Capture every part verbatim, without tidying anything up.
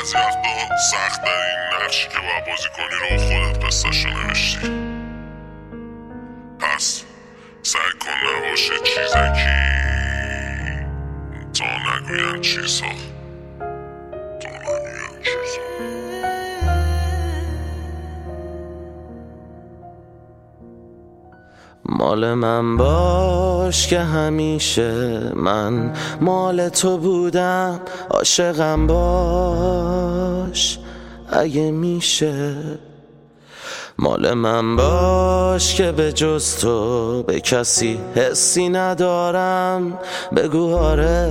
بعضی وقتا سخت در این نقشی که باید بازی کنی رو خودت قصه‌شو نوشتی. پس سعی کن نباشه چیزکی تا نگوین چیزها تا نگوین چیزها. مال من باش که همیشه من مال تو بودم، عاشقم باش اگه میشه. مال من باش که به جز تو به کسی حسی ندارم، بگو آره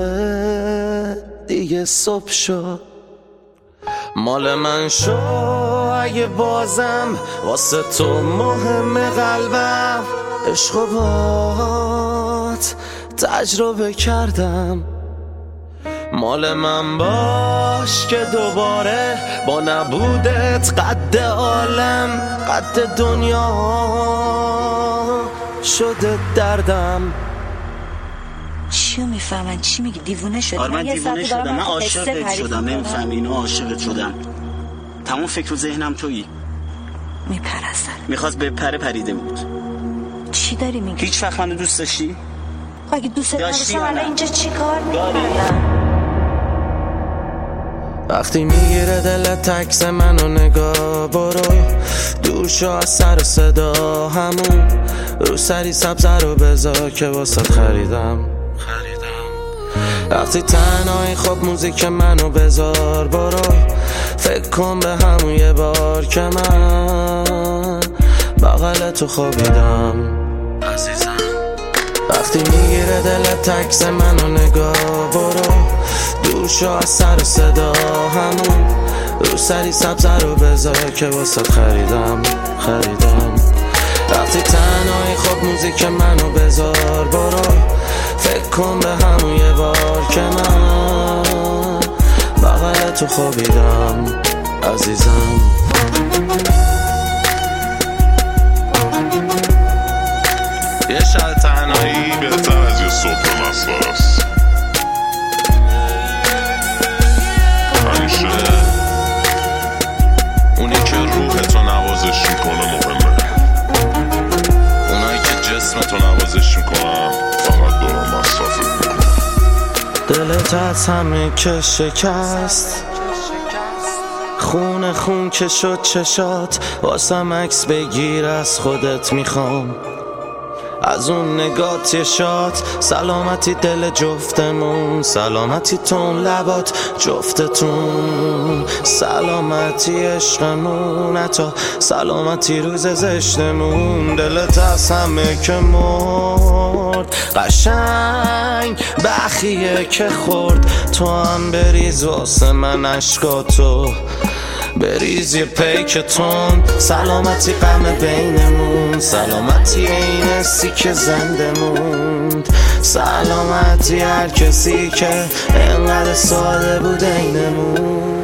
دیگه صبح شد. مال من شو اگه بازم واسه تو مهم قلبم، عشق و بات تجربه کردم. مال من باش که دوباره با نبودت قد عالم قد دنیا شده دردم. چیو میفهمن؟ چی میگی؟ دیوونه شدی؟ آره من دیوونه شدم، من عاشقت شدم، نمیفهمی اینو؟ عاشقت شدم، تمام فکر و ذهنم تویی. میپرستن میخواست به پره پریده بود. چی داری میگی؟ هیچ وقت منو دوست داشتی؟ اگه دوست داشتم الان اینجا چی کار میکنم؟ وقتی میگیره دلت تکس منو نگاه، برو دور شو از سر صدا، همون رو سری سبزه رو بذار که واسط خریدم خریدم وقتی تنهایی خب موزیک منو بذار، برو فکر کن به همون یه بار که من بغل تو خوابیدم عزیزم. وقتی میگیره دلت تکس منو نگاه، برو دور شو از سر صدا، همون رو سری سبزه رو بذار که واسط خریدم خریدم وقتی تنهایی خب موزیک منو بذار، برو فکر کن به همون یه بار که من بغل تو خوابیدم عزیزم. یه شب تنهایی بهتر از یه صبح مسخره است. همیشه اونی که روح تو نوازش میکنه مهمه، اونایی که جسم تو نوازش میکنن فقط دوران مصرفت میکنن. دلت از همه که شکست، خون خون که شد چشات، واسم عکس بگیر از خودت میخوام، از اون نگات یه شات. سلامتی دل جفتمون، سلامتی تون لبات جفتتون، سلامتی عشقمون، حتی سلامتی روز زشتمون. دلت از همه که مرد قشنگ بخیه که خورد، تو هم بریز واسه من عشقاتو بریز یه پیکتون. سلامتی غم بینمون، سلامتی این حسی که زنده موند، سلامتی هر کسی که انقدر ساده بود اینمون.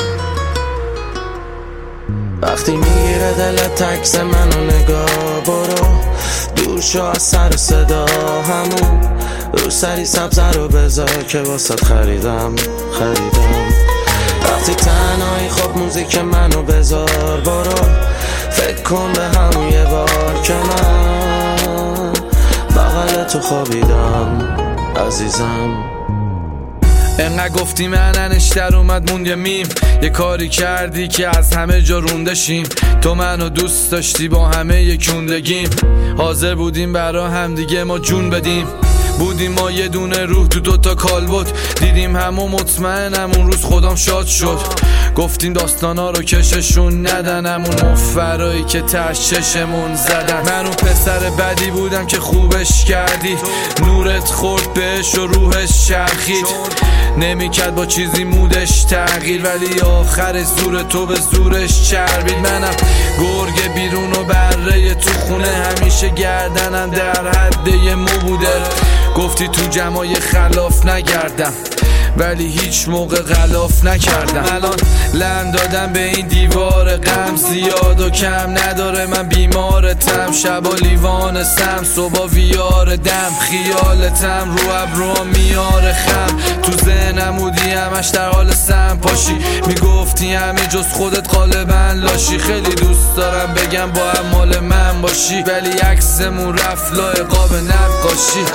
وقتی میگیره دلت تکس منو نگاه، برو دور شو از سر صدا، همون رو سری سبزه رو بذار که واسط خریدم خریدم وقتی تنهایی خب موزیک منو بذار، برو فکر کن به همون یه بار که من بغل تو خوابیدم عزیزم. انقدر گفتی من انشتر اومد موند یه میم، یه کاری کردی که از همه جا روندشیم. تو منو دوست داشتی با همه یکوندگیم، حاضر بودیم برا هم دیگه ما جون بدیم. بودیم ما یه دونه روح تو دوتا کالبد، دیدیم همو مطمئنم اون روز خودم شاد شد. گفتیم داستانا رو کششون ندن، همون مفرایی که تش چشمون زدن. من اون پسر بدی بودم که خوبش کردی، نورت خورد بهش و روحش چرخید. نمیکرد با چیزی مودش تغییر، ولی آخر زور تو به زورش چربید. منم گرگ بیرون و بره تو خونه، همیشه گردنم در حد یه مو بوده. گفتی تو جمعای خلاف نگردم، ولی هیچ موقع غلاف نکردم. الان لند دادم به این دیوار غم، زیاد و کم نداره من بیمارتم. شبا لیوان سم، صبح ویار دم، خیالتم رو ابروام میاره خم. تو ذهنم بودی همش در حال سم پاشی، میگفتی همه جز خودت غالبا لاشی. خیلی دوست دارم بگم با هم مال من باشی، ولی عکسمون رفت لای قاب نقاشی.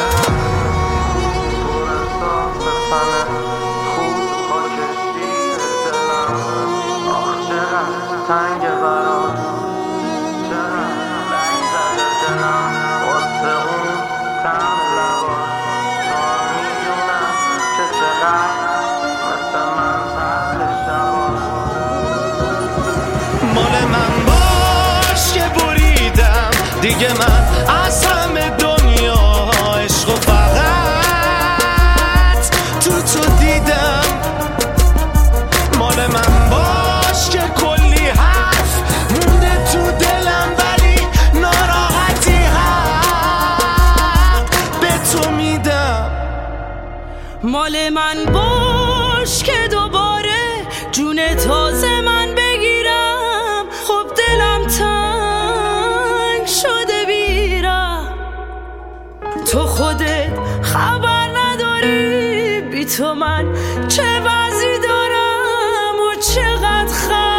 تنگ برات چرا رنگ زده دلم واسه اون تم لبات. تو میدونم که چقدر مثل من سهل شبات. مال من باش که بریدم دیگه من از همه دنیا عشق و فقط تو تو دیدم. مال من باش که مال من باش که دوباره جون تازه من بگیرم. خب دلم تنگ شده بیرم، تو خودت خبر نداری بی تو من چه وضعی دارم و چقدر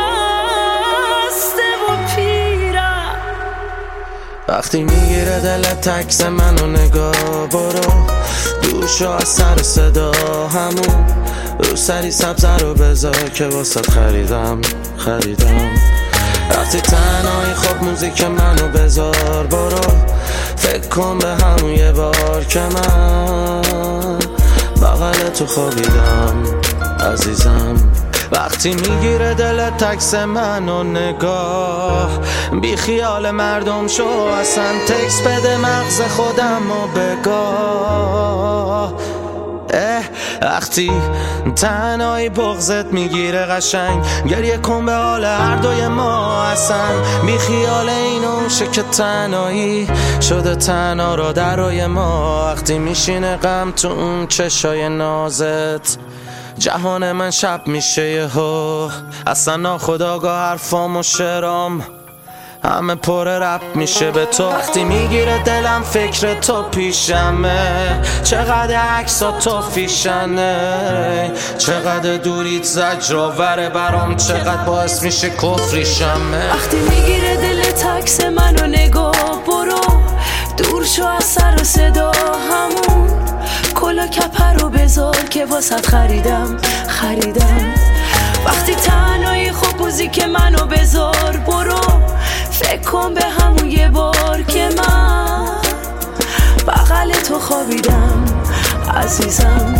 خسته و پیرم. وقتی میگیره دلت عکس منو نگاه برو، دور شو از سر صدا همون رو سری سبزه رو بذار که واسه خریدم خریدم. وقتی تنهایی خب موزیک منو بذار برو، فکر کن به همون یه بار که من بغل تو خوابیدم عزیزم. وقتی میگیره دلت عکس منو نگاه، بی خیال مردم شو اصلا تکس بده مغز خودم و بگاه. اه وقتی تنهایی بغضت میگیره قشنگ، گریه کن به حال هر دوی ما اصلا. بی خیال اینو شه که تنهایی شده تنها را درای ما. وقتی میشینه غم تو اون چشای نازت، جهان من شب میشه یهو. اصلا ناخودآگاه حرفام و شعرام همه پر رپ میشه به تو. وقتی میگیره دلم فکر تو پیشمه، چقدر عکسا تو فیشنه، چقدر دوریت زجرآوره برام، چقدر باعث میشه کفریشمه. وقتی میگیره دلت عکس منو نگاه برو، دور شو از سر و صدا همون کلا کپر رو بذار که واسط خریدم خریدم. وقتی تنهایی خب موزیک منو بذار برو، فکر کن به همون یه بار که من بغل تو خوابیدم عزیزم.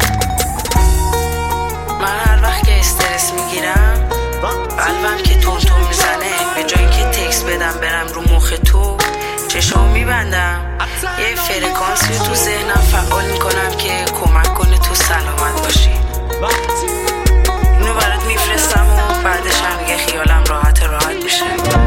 من هر وقت که استرس میگیرم قلبم که تون تون میزنه، به جایی که تکس بدم برم رو مخ تو چشام میبندم، یه فرکانسی تو ذهنم فعال میکنم که کمک کنه تو سلامت باشی. اینو برات میفرستم و بعدش هم دیگه خیالم راحت راحت میشه.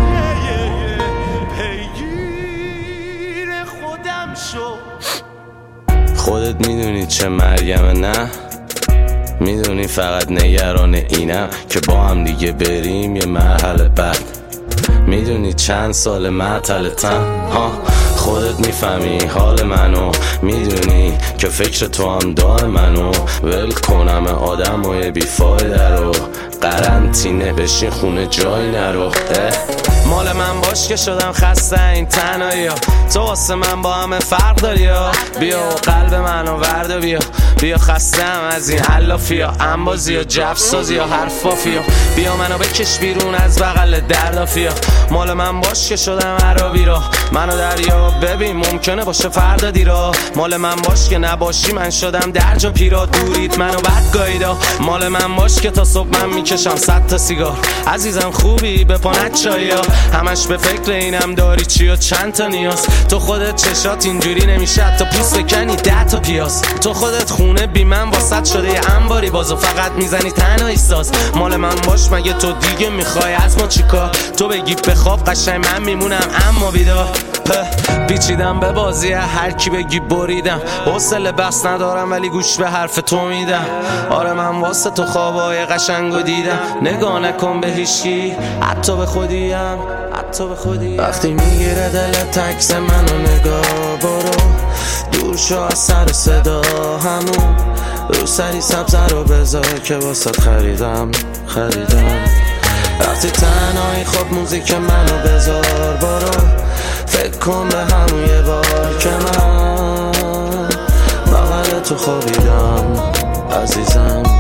خودت میدونی چه مریمه نه؟ میدونی فقط نگران اینم که با هم دیگه بریم یه مرحله بعد. میدونی چند سال معطلتم ها، خودت میفهمی حال منو، میدونی که فکر تو هم دار منو. ول کنم آدم و یه بیفایده رو، قرنطینه بشین خونه جای نرو. مال من باش که شدم خسته این تنهایی ها، تو واسه من با همه فرق داری ها. بیا و قلب منو ورد و بیا، بیا خسته هم از این علافی ها، انبازی ها، جفسازی ها، حرفافی ها. بیا منو بکش بیرون از بغل دردافی ها. مال من باش که شدم عربی را، منو دریا ببین ممکنه باشه فردا دیرا. مال من باش که نباشی من شدم درج و پیرا، دورید منو بد گاییدا. مال من باش که تا صبح من میکشم صد تا سیگار. عزیزم خوبی به پانت چایا، همش به فکر اینم داری چی و چند تا نیاز. تو خودت چشات اینجوری نمیشه تا پوست کنی ده تا پیاز. تو خودت خونه بی من واسط شده یه انباری بازو، فقط میزنی تنهایی ساز. مال من باش مگه تو دیگه میخوای از ما چیکار؟ تو بگی بخواب قشنگ من میمونم اما بیدار. رپه پیچیدم به بازی هر کی بگی بریدم حوصله بس ندارم ولی گوش به حرف تو میدم آره من واسه تو خوابای قشنگو دیدم نگاه نکن به هیچکی حتی به خودیم حتی به خودیم وقتی میگیره دلت عکس منو نگاه برو دور شو از سر و صدا همون رو سری سبز رو بذار که واسه خریدم خریدم وقتی تنهایی خب موزیک منو بذار برو فکر کن به همون یه بار که من بغل تو خوابیدم عزیزم